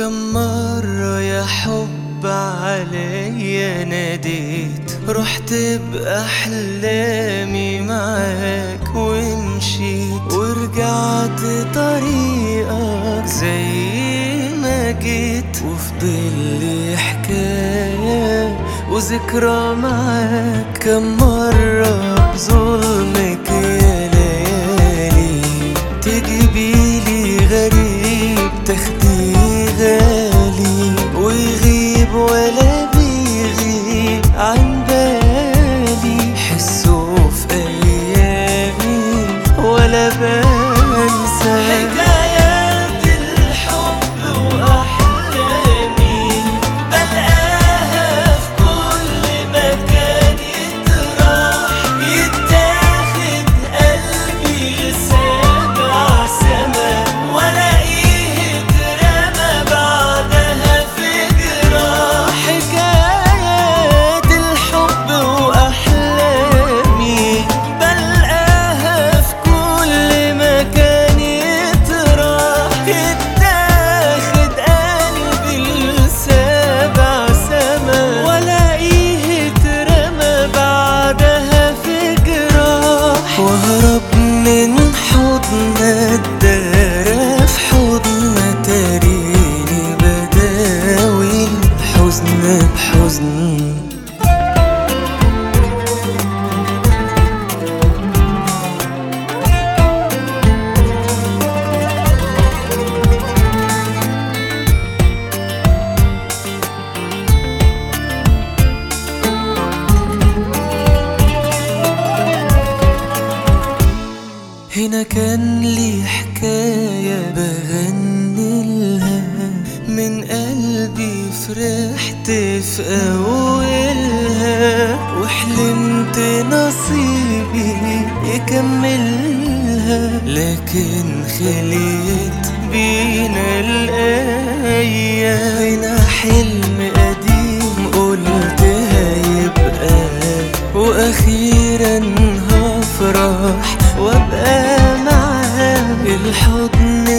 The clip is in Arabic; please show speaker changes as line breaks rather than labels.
كم مرة يا حب عليا ناديت، رحت بأحلامي معاك ومشيت ورجعت طريقك زي ما جيت، وفضل لي حكاية وذكرى معاك. كم مرة بظلمك يا ليالي تجيبيلي غريب تاخدي غالي، ويغيب ولا بيغيب عن بالي، حسه في أيامي ولا بنسى حكايات الحب وأحلامي، بلقاها في كل مكان يتراح، يتاخد قلبي لسابع سما، ولاقيه اترمى بعدها في جراح. حكايات الحب وأحلامي بلقاها في كل مكان يتراح، يتاخد قلبي لسابع سما، ولاقيه اترمى بعدها في جراح. وهرب من حضن الدار في حضن تاريني بداوي الحزن بحزن. هنا كان لي حكاية بغني لها من قلبي، فرحت في أولها وحلمت نصيبي يكملها، لكن خليت بينا الأيام. هنا حلم قديم قلت هيبقى، وأخيرا هفرح وابقى معاه. الحضن